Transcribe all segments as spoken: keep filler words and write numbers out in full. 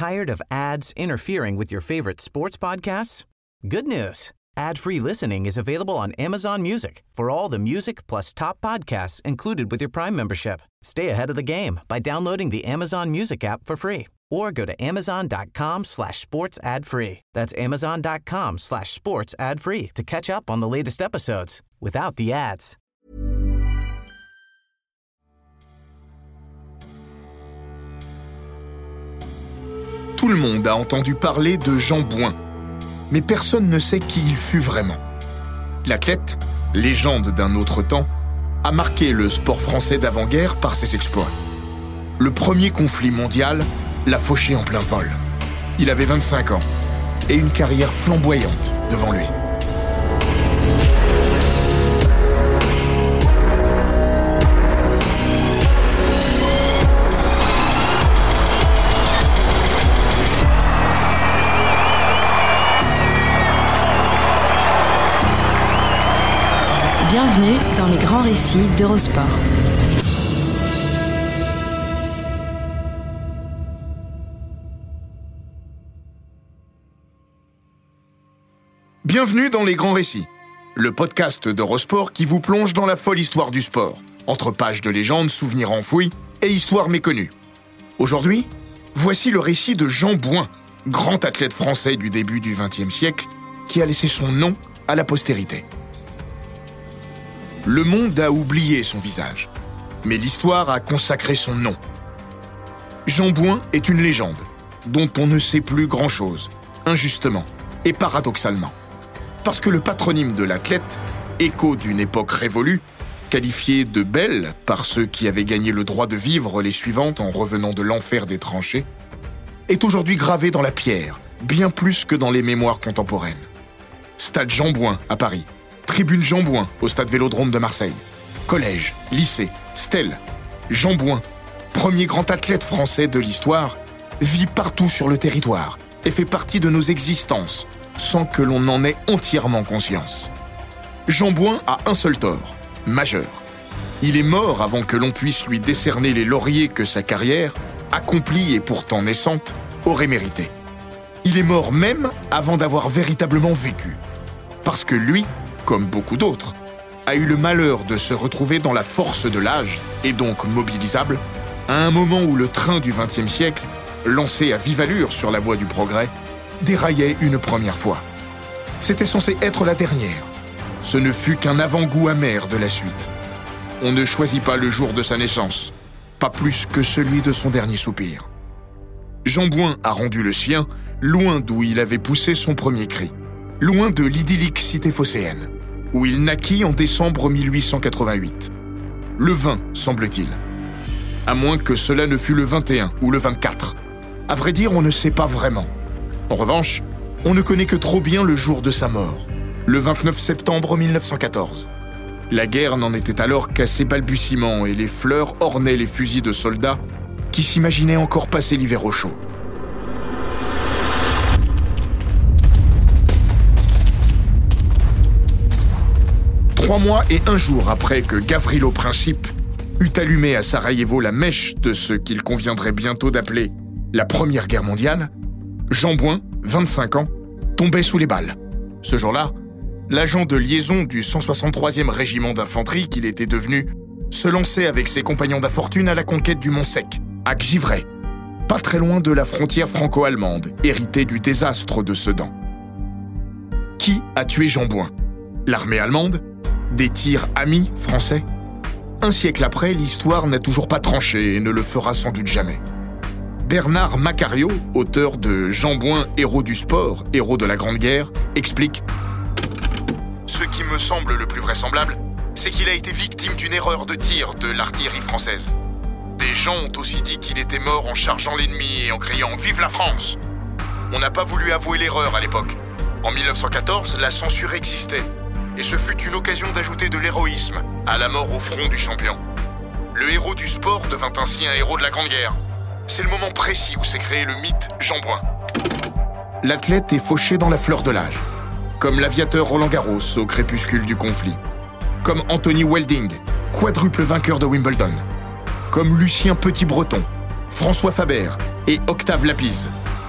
Tired of ads interfering with your favorite sports podcasts? Good news. Ad-free listening is available on Amazon Music for all the music plus top podcasts included with your Prime membership. Stay ahead of the game by downloading the Amazon Music app for free or go to amazon.com slash sports ad free. That's amazon.com slash sports ad free to catch up on the latest episodes without the ads. Tout le monde a entendu parler de Jean Bouin, mais personne ne sait qui il fut vraiment. L'athlète, légende d'un autre temps, a marqué le sport français d'avant-guerre par ses exploits. Le premier conflit mondial l'a fauché en plein vol. Il avait vingt-cinq ans et une carrière flamboyante devant lui. Bienvenue dans les grands récits d'Eurosport. Bienvenue dans les grands récits, le podcast d'Eurosport qui vous plonge dans la folle histoire du sport, entre pages de légendes, souvenirs enfouis et histoires méconnues. Aujourd'hui, voici le récit de Jean Bouin, grand athlète français du début du vingtième siècle, qui a laissé son nom à la postérité. Le monde a oublié son visage, mais l'histoire a consacré son nom. Jean Bouin est une légende, dont on ne sait plus grand-chose, injustement et paradoxalement. Parce que le patronyme de l'athlète, écho d'une époque révolue, qualifié de belle par ceux qui avaient gagné le droit de vivre les suivantes en revenant de l'enfer des tranchées, est aujourd'hui gravé dans la pierre, bien plus que dans les mémoires contemporaines. Stade Jean Bouin à Paris. Tribune Jean Bouin au stade Vélodrome de Marseille. Collège, lycée, stèle. Jean Bouin, premier grand athlète français de l'histoire, vit partout sur le territoire et fait partie de nos existences sans que l'on en ait entièrement conscience. Jean Bouin a un seul tort, majeur. Il est mort avant que l'on puisse lui décerner les lauriers que sa carrière, accomplie et pourtant naissante, aurait mérité. Il est mort même avant d'avoir véritablement vécu. Parce que lui, comme beaucoup d'autres, a eu le malheur de se retrouver dans la force de l'âge, et donc mobilisable, à un moment où le train du vingtième siècle, lancé à vive allure sur la voie du progrès, déraillait une première fois. C'était censé être la dernière. Ce ne fut qu'un avant-goût amer de la suite. On ne choisit pas le jour de sa naissance, pas plus que celui de son dernier soupir. Jean Bouin a rendu le sien, loin d'où il avait poussé son premier cri. Loin de l'idyllique cité phocéenne, où il naquit en décembre mille huit cent quatre-vingt-huit. Le vingt, semble-t-il. À moins que cela ne fût le vingt et un ou le vingt-quatre. À vrai dire, on ne sait pas vraiment. En revanche, on ne connaît que trop bien le jour de sa mort, le vingt-neuf septembre mille neuf cent quatorze. La guerre n'en était alors qu'à ses balbutiements et les fleurs ornaient les fusils de soldats qui s'imaginaient encore passer l'hiver au chaud. Trois mois et un jour après que Gavrilo Princip eut allumé à Sarajevo la mèche de ce qu'il conviendrait bientôt d'appeler la Première Guerre mondiale, Jean Bouin, vingt-cinq ans, tombait sous les balles. Ce jour-là, l'agent de liaison du cent soixante-troisième régiment d'infanterie qu'il était devenu se lançait avec ses compagnons d'infortune à la conquête du Mont-Sec, à Givray, pas très loin de la frontière franco-allemande, héritée du désastre de Sedan. Qui a tué Jean Bouin ? L'armée allemande ? Des tirs amis français ? Un siècle après, l'histoire n'a toujours pas tranché et ne le fera sans doute jamais. Bernard Macario, auteur de Jean Bouin, héros du sport, héros de la Grande Guerre, explique « Ce qui me semble le plus vraisemblable, c'est qu'il a été victime d'une erreur de tir de l'artillerie française. Des gens ont aussi dit qu'il était mort en chargeant l'ennemi et en criant « Vive la France !» On n'a pas voulu avouer l'erreur à l'époque. En mille neuf cent quatorze, la censure existait. Et ce fut une occasion d'ajouter de l'héroïsme à la mort au front du champion. Le héros du sport devint ainsi un héros de la Grande Guerre. C'est le moment précis où s'est créé le mythe Jean Bouin. L'athlète est fauché dans la fleur de l'âge, comme l'aviateur Roland Garros au crépuscule du conflit, comme Anthony Welding, quadruple vainqueur de Wimbledon, comme Lucien Petit-Breton, François Faber et Octave Lapise,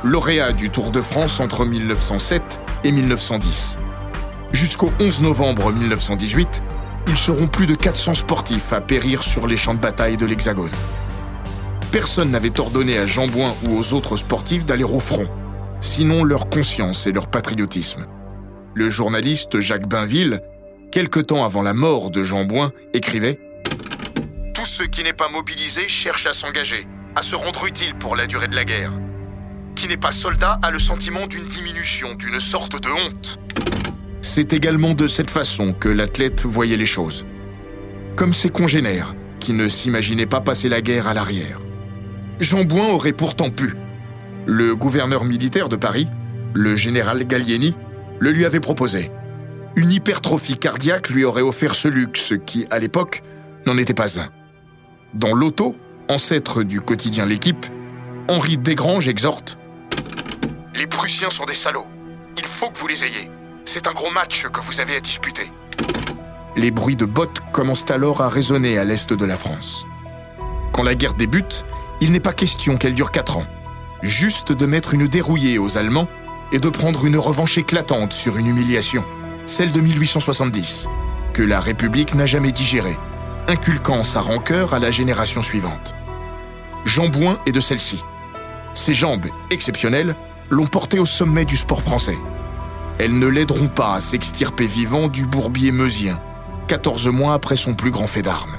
lauréat du Tour de France entre mille neuf cent sept et mille neuf cent dix. Jusqu'au onze novembre mille neuf cent dix-huit, ils seront plus de quatre cents sportifs à périr sur les champs de bataille de l'Hexagone. Personne n'avait ordonné à Jean Bouin ou aux autres sportifs d'aller au front, sinon leur conscience et leur patriotisme. Le journaliste Jacques Bainville, quelque temps avant la mort de Jean Bouin, écrivait « Tout ce qui n'est pas mobilisé cherche à s'engager, à se rendre utile pour la durée de la guerre. Qui n'est pas soldat a le sentiment d'une diminution, d'une sorte de honte. » C'est également de cette façon que l'athlète voyait les choses. Comme ses congénères, qui ne s'imaginaient pas passer la guerre à l'arrière. Jean Bouin aurait pourtant pu. Le gouverneur militaire de Paris, le général Gallieni, le lui avait proposé. Une hypertrophie cardiaque lui aurait offert ce luxe qui, à l'époque, n'en était pas un. Dans l'Auto, ancêtre du quotidien L'Équipe, Henri Desgranges exhorte « Les Prussiens sont des salauds. Il faut que vous les ayez. C'est un gros match que vous avez à disputer. » Les bruits de bottes commencent alors à résonner à l'est de la France. Quand la guerre débute, il n'est pas question qu'elle dure quatre ans. Juste de mettre une dérouillée aux Allemands et de prendre une revanche éclatante sur une humiliation, celle de mille huit cent soixante-dix, que la République n'a jamais digérée, inculquant sa rancœur à la génération suivante. Jean Bouin est de celle-ci. Ses jambes, exceptionnelles, l'ont porté au sommet du sport français. Elles ne l'aideront pas à s'extirper vivant du bourbier meusien, quatorze mois après son plus grand fait d'armes.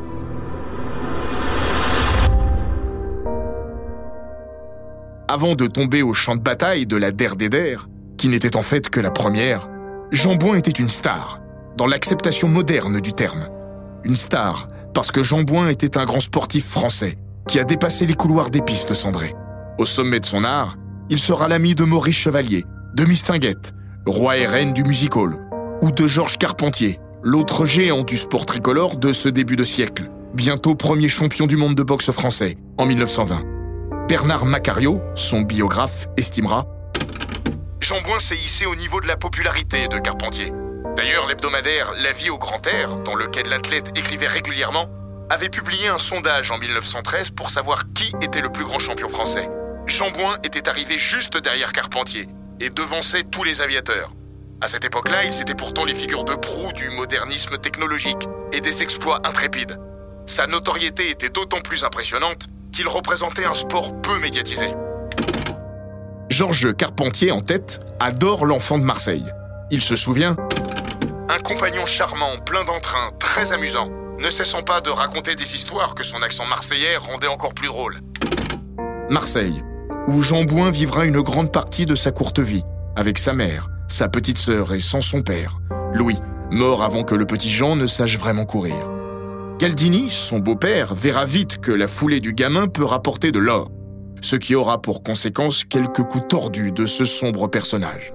Avant de tomber au champ de bataille de la Der des Der, qui n'était en fait que la première, Jean Bouin était une star, dans l'acceptation moderne du terme. Une star, parce que Jean Bouin était un grand sportif français, qui a dépassé les couloirs des pistes cendrées. Au sommet de son art, il sera l'ami de Maurice Chevalier, de Mistinguett, roi et reine du music-hall, ou de Georges Carpentier, l'autre géant du sport tricolore de ce début de siècle, bientôt premier champion du monde de boxe français, en mille neuf cent vingt. Bernard Macario, son biographe, estimera « Jean Bouin s'est hissé au niveau de la popularité de Carpentier. D'ailleurs, l'hebdomadaire La Vie au Grand Air, dans lequel l'athlète écrivait régulièrement, avait publié un sondage en mille neuf cent treize pour savoir qui était le plus grand champion français. Jean Bouin était arrivé juste derrière Carpentier et devançait tous les aviateurs. À cette époque-là, ils étaient pourtant les figures de proue du modernisme technologique et des exploits intrépides. Sa notoriété était d'autant plus impressionnante qu'il représentait un sport peu médiatisé. Georges Carpentier, en tête, adore l'Enfant de Marseille. Il se souvient « Un compagnon charmant, plein d'entrain, très amusant, ne cessant pas de raconter des histoires que son accent marseillais rendait encore plus drôles. » Marseille, où Jean Bouin vivra une grande partie de sa courte vie, avec sa mère, sa petite sœur et sans son père, Louis, mort avant que le petit Jean ne sache vraiment courir. Galdini, son beau-père, verra vite que la foulée du gamin peut rapporter de l'or, ce qui aura pour conséquence quelques coups tordus de ce sombre personnage.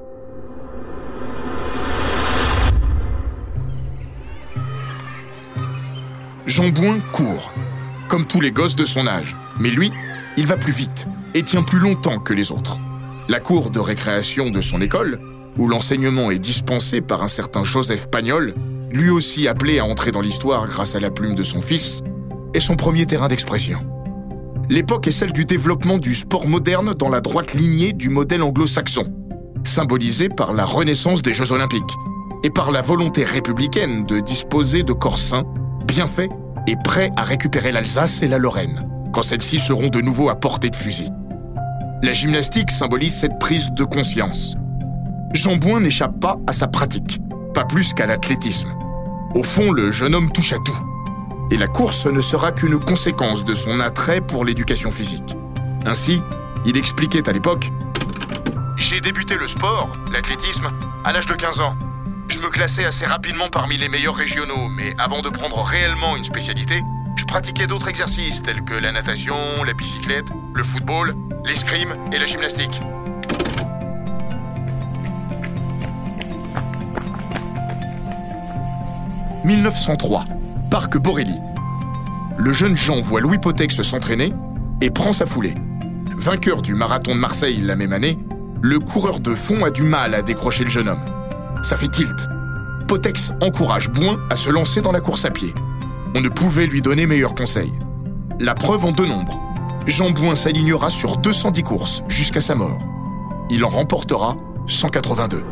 Jean Bouin court, comme tous les gosses de son âge, mais lui, il va plus vite et tient plus longtemps que les autres. La cour de récréation de son école, où l'enseignement est dispensé par un certain Joseph Pagnol, lui aussi appelé à entrer dans l'histoire grâce à la plume de son fils, est son premier terrain d'expression. L'époque est celle du développement du sport moderne dans la droite lignée du modèle anglo-saxon, symbolisé par la renaissance des Jeux Olympiques et par la volonté républicaine de disposer de corps sains, bien faits et prêts à récupérer l'Alsace et la Lorraine, quand celles-ci seront de nouveau à portée de fusil. La gymnastique symbolise cette prise de conscience. Jean Bouin n'échappe pas à sa pratique, pas plus qu'à l'athlétisme. Au fond, le jeune homme touche à tout. Et la course ne sera qu'une conséquence de son attrait pour l'éducation physique. Ainsi, il expliquait à l'époque « J'ai débuté le sport, l'athlétisme, à l'âge de quinze ans. Je me classais assez rapidement parmi les meilleurs régionaux, mais avant de prendre réellement une spécialité, je pratiquais d'autres exercices tels que la natation, la bicyclette, le football, l'escrime et la gymnastique. » mille neuf cent trois, Parc Borelli. Le jeune Jean voit Louis Potex s'entraîner et prend sa foulée. Vainqueur du marathon de Marseille la même année, le coureur de fond a du mal à décrocher le jeune homme. Ça fait tilt. Potex encourage Bouin à se lancer dans la course à pied. On ne pouvait lui donner meilleur conseil. La preuve en deux nombres. Jean Bouin s'alignera sur deux cent dix courses jusqu'à sa mort. Il en remportera cent quatre-vingt-deux.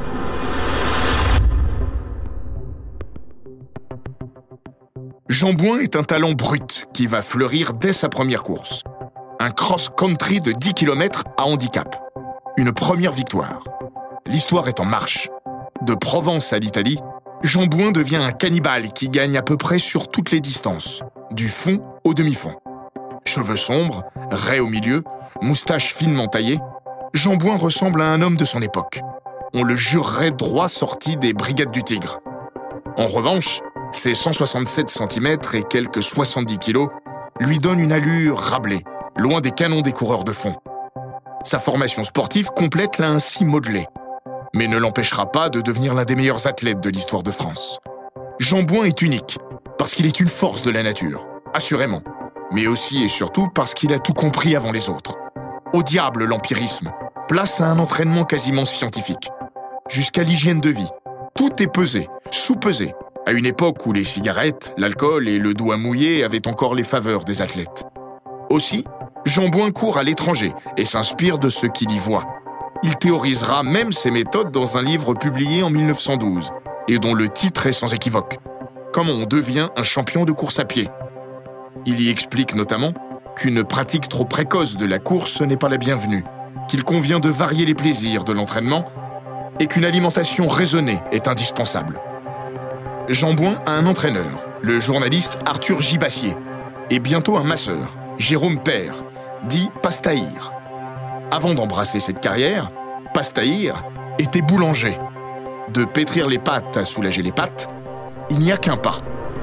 Jean Bouin est un talent brut qui va fleurir dès sa première course. Un cross-country de dix kilomètres à handicap. Une première victoire. L'histoire est en marche. De Provence à l'Italie, Jean Bouin devient un cannibale qui gagne à peu près sur toutes les distances, du fond au demi-fond. Cheveux sombres, raies au milieu, moustache finement taillée, Jean Bouin ressemble à un homme de son époque. On le jurerait droit sorti des Brigades du Tigre. En revanche, ses cent soixante-sept centimètres et quelques soixante-dix kilos lui donnent une allure rablée, loin des canons des coureurs de fond. Sa formation sportive complète l'a ainsi modelé, mais ne l'empêchera pas de devenir l'un des meilleurs athlètes de l'histoire de France. Jean Bouin est unique, parce qu'il est une force de la nature, assurément, mais aussi et surtout parce qu'il a tout compris avant les autres. Au diable l'empirisme, place à un entraînement quasiment scientifique. Jusqu'à l'hygiène de vie, tout est pesé, sous-pesé, à une époque où les cigarettes, l'alcool et le doigt mouillé avaient encore les faveurs des athlètes. Aussi, Jean Bouin court à l'étranger et s'inspire de ce qu'il y voit. Il théorisera même ses méthodes dans un livre publié en mille neuf cent douze et dont le titre est sans équivoque. Comment on devient un champion de course à pied. Il y explique notamment qu'une pratique trop précoce de la course n'est pas la bienvenue, qu'il convient de varier les plaisirs de l'entraînement et qu'une alimentation raisonnée est indispensable. Jean Bouin a un entraîneur, le journaliste Arthur Gibassier, et bientôt un masseur, Jérôme Père, dit Pastaïr. Avant d'embrasser cette carrière, Pastaïr était boulanger. De pétrir les pâtes à soulager les pattes, il n'y a qu'un pas.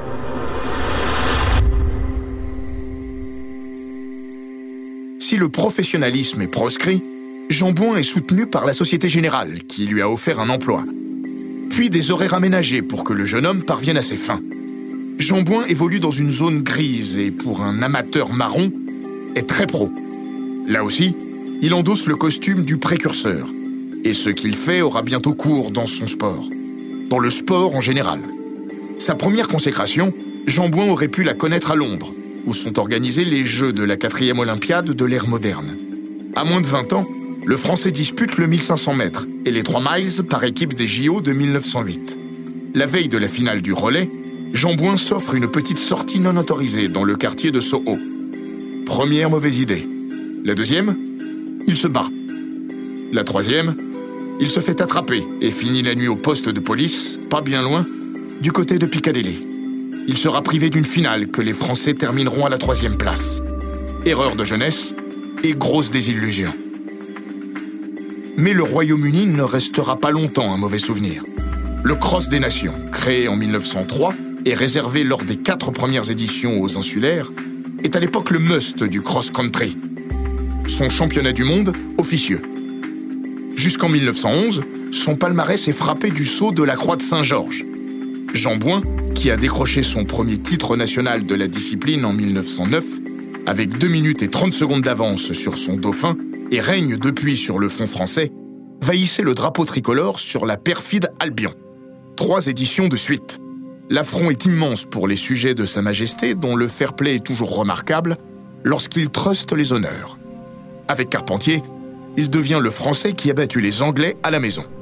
Si le professionnalisme est proscrit, Jean Bouin est soutenu par la Société Générale, qui lui a offert un emploi. Puis des horaires aménagés pour que le jeune homme parvienne à ses fins. Jean Bouin évolue dans une zone grise et, pour un amateur marron, est très pro. Là aussi, il endosse le costume du précurseur. Et ce qu'il fait aura bientôt cours dans son sport. Dans le sport en général. Sa première consécration, Jean Bouin aurait pu la connaître à Londres, où sont organisés les Jeux de la quatrième Olympiade de l'ère moderne. À moins de vingt ans, le Français dispute le mille cinq cents mètres et les trois miles par équipe des J O de mille neuf cent huit. La veille de la finale du relais, Jean Bouin s'offre une petite sortie non autorisée dans le quartier de Soho. Première mauvaise idée. La deuxième, il se bat. La troisième, il se fait attraper et finit la nuit au poste de police, pas bien loin, du côté de Piccadilly. Il sera privé d'une finale que les Français termineront à la troisième place. Erreur de jeunesse et grosse désillusion. Mais le Royaume-Uni ne restera pas longtemps un mauvais souvenir. Le Cross des Nations, créé en mille neuf cent trois et réservé lors des quatre premières éditions aux insulaires, est à l'époque le must du cross-country. Son championnat du monde officieux. Jusqu'en mille neuf cent onze, son palmarès est frappé du sceau de la Croix de Saint-Georges. Jean Bouin, qui a décroché son premier titre national de la discipline en mille neuf cent neuf, avec deux minutes et trente secondes d'avance sur son dauphin, et règne depuis sur le front français, va hisser le drapeau tricolore sur la perfide Albion. Trois éditions de suite. L'affront est immense pour les sujets de Sa Majesté, dont le fair-play est toujours remarquable, lorsqu'il truste les honneurs. Avec Carpentier, il devient le Français qui a battu les Anglais à la maison.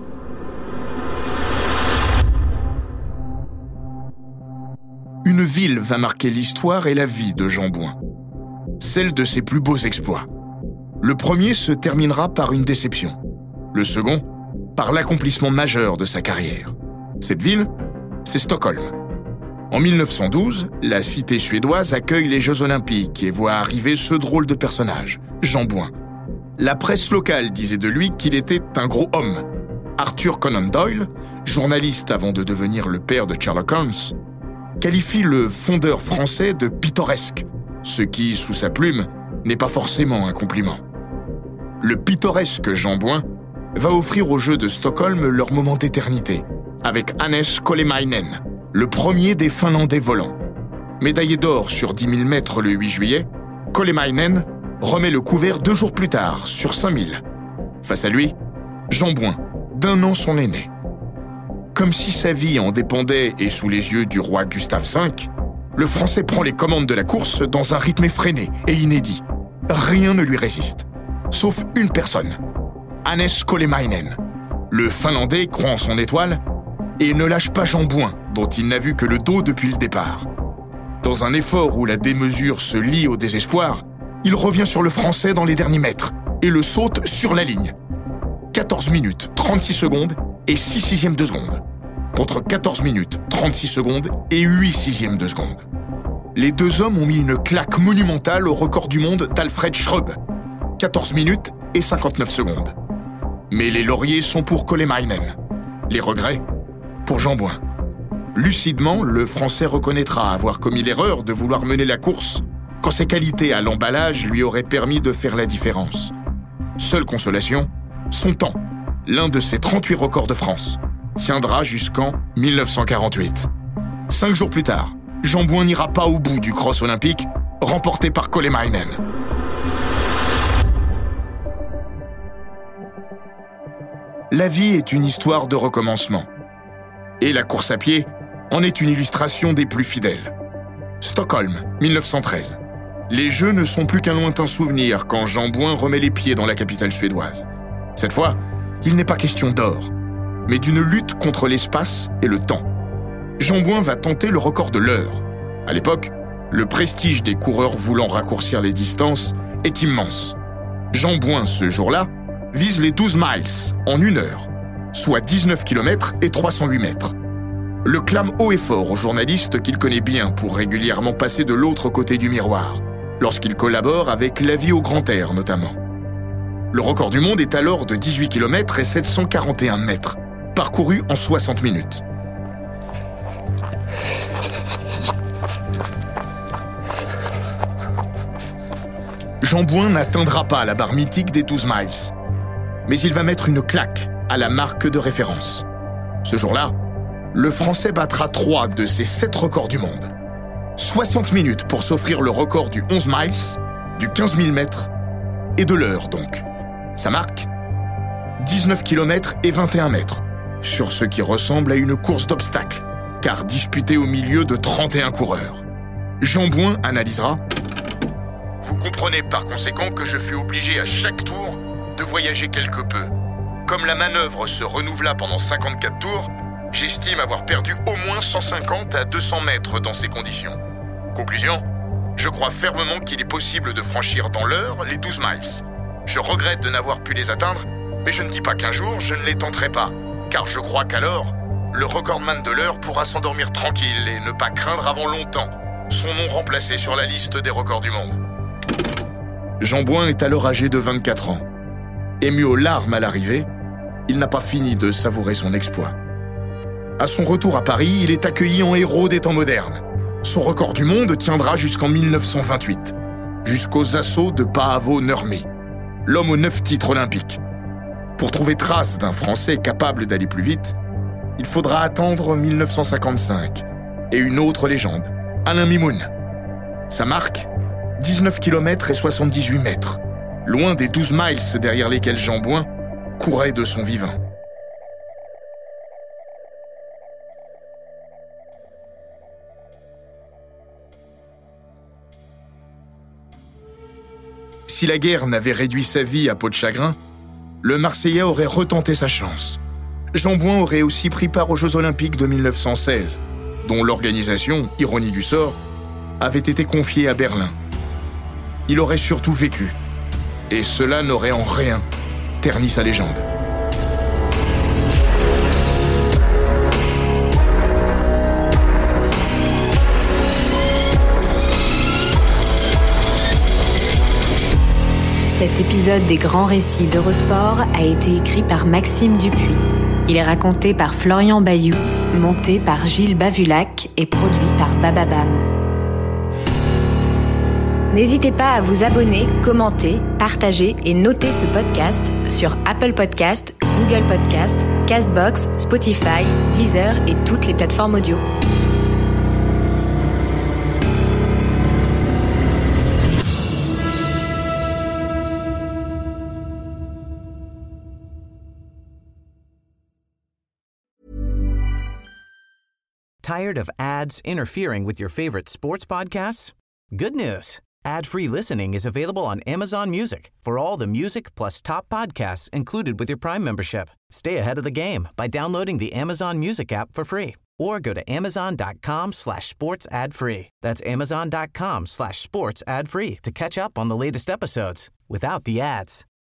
Une ville va marquer l'histoire et la vie de Jean Bouin. Celle de ses plus beaux exploits. Le premier se terminera par une déception. Le second, par l'accomplissement majeur de sa carrière. Cette ville, c'est Stockholm. En mille neuf cent douze, la cité suédoise accueille les Jeux Olympiques et voit arriver ce drôle de personnage, Jean Bouin. La presse locale disait de lui qu'il était un gros homme. Arthur Conan Doyle, journaliste avant de devenir le père de Sherlock Holmes, qualifie le fondeur français de pittoresque, ce qui, sous sa plume, n'est pas forcément un compliment. Le pittoresque Jean Bouin va offrir aux Jeux de Stockholm leur moment d'éternité, avec Hannes Kolemainen, le premier des Finlandais volants. Médaillé d'or sur dix mille mètres le huit juillet, Kolemainen remet le couvert deux jours plus tard, sur cinq mille. Face à lui, Jean Bouin, d'un an son aîné. Comme si sa vie en dépendait et sous les yeux du roi Gustave cinq, Le Français prend les commandes de la course dans un rythme effréné et inédit. Rien ne lui résiste, sauf une personne, Hannes Kolehmainen. Le Finlandais croit en son étoile et ne lâche pas Jean Bouin, dont il n'a vu que le dos depuis le départ. Dans un effort où la démesure se lie au désespoir, il revient sur le Français dans les derniers mètres et le saute sur la ligne. quatorze minutes, trente-six secondes et six sixièmes de seconde, contre quatorze minutes, trente-six secondes et huit sixièmes de seconde. Les deux hommes ont mis une claque monumentale au record du monde d'Alfred Schröb, quatorze minutes et cinquante-neuf secondes. Mais les lauriers sont pour Kolehmainen, les regrets pour Jean Bouin. Lucidement, le Français reconnaîtra avoir commis l'erreur de vouloir mener la course quand ses qualités à l'emballage lui auraient permis de faire la différence. Seule consolation, son temps, l'un de ses trente-huit records de France, tiendra jusqu'en dix-neuf cent quarante-huit. Cinq jours plus tard, Jean Bouin n'ira pas au bout du cross olympique, remporté par Kolehmainen. La vie est une histoire de recommencement. Et la course à pied en est une illustration des plus fidèles. Stockholm, dix-neuf cent treize. Les Jeux ne sont plus qu'un lointain souvenir quand Jean Bouin remet les pieds dans la capitale suédoise. Cette fois, il n'est pas question d'or, mais d'une lutte contre l'espace et le temps. Jean Bouin va tenter le record de l'heure. À l'époque, le prestige des coureurs voulant raccourcir les distances est immense. Jean Bouin, ce jour-là, vise les douze miles en une heure, soit dix-neuf kilomètres et trois cent huit mètres. Le clame haut et fort aux journalistes qu'il connaît bien pour régulièrement passer de l'autre côté du miroir, lorsqu'il collabore avec La Vie au grand air notamment. Le record du monde est alors de dix-huit kilomètres et sept cent quarante et un mètres, parcouru en soixante minutes. Jean Bouin n'atteindra pas la barre mythique des douze miles, mais il va mettre une claque à la marque de référence. Ce jour-là, le Français battra trois de ses sept records du monde. soixante minutes pour s'offrir le record du onze miles, du quinze mille mètres et de l'heure donc. Sa marque, dix-neuf kilomètres et vingt et un mètres, sur ce qui ressemble à une course d'obstacles, car disputée au milieu de trente et un coureurs. Jean Bouin analysera « Vous comprenez par conséquent que je fus obligé à chaque tour de voyager quelque peu. Comme la manœuvre se renouvela pendant cinquante-quatre tours, j'estime avoir perdu au moins cent cinquante à deux cents mètres dans ces conditions. Conclusion, je crois fermement qu'il est possible de franchir dans l'heure les douze miles. Je regrette de n'avoir pu les atteindre, mais je ne dis pas qu'un jour je ne les tenterai pas, car je crois qu'alors, le recordman de l'heure pourra s'endormir tranquille et ne pas craindre avant longtemps son nom remplacé sur la liste des records du monde. » Jean Bouin est alors âgé de vingt-quatre ans. Ému aux larmes à l'arrivée, il n'a pas fini de savourer son exploit. À son retour à Paris, il est accueilli en héros des temps modernes. Son record du monde tiendra jusqu'en dix-neuf cent vingt-huit, jusqu'aux assauts de Paavo Nurmi, l'homme aux neuf titres olympiques. Pour trouver trace d'un Français capable d'aller plus vite, il faudra attendre dix-neuf cent cinquante-cinq et une autre légende, Alain Mimoun. Sa marque, dix-neuf kilomètres et soixante-dix-huit mètres, loin des douze miles derrière lesquels Jean Bouin courait de son vivant. Si la guerre n'avait réduit sa vie à peau de chagrin, le Marseillais aurait retenté sa chance. Jean Bouin aurait aussi pris part aux Jeux Olympiques de dix-neuf cent seize, dont l'organisation, ironie du sort, avait été confiée à Berlin. Il aurait surtout vécu, et cela n'aurait en rien terni sa légende. Cet épisode des grands récits d'Eurosport a été écrit par Maxime Dupuis. Il est raconté par Florian Bayou, monté par Gilles Bavulac et produit par Bababam. N'hésitez pas à vous abonner, commenter, partager et noter ce podcast sur Apple Podcasts, Google Podcasts, Castbox, Spotify, Deezer et toutes les plateformes audio. Tired of ads interfering with your favorite sports podcasts? Good news. Ad-free listening is available on Amazon Music for all the music plus top podcasts included with your Prime membership. Stay ahead of the game by downloading the Amazon Music app for free or go to amazon.com slash sports ad free. That's amazon.com slash sports ad free to catch up on the latest episodes without the ads.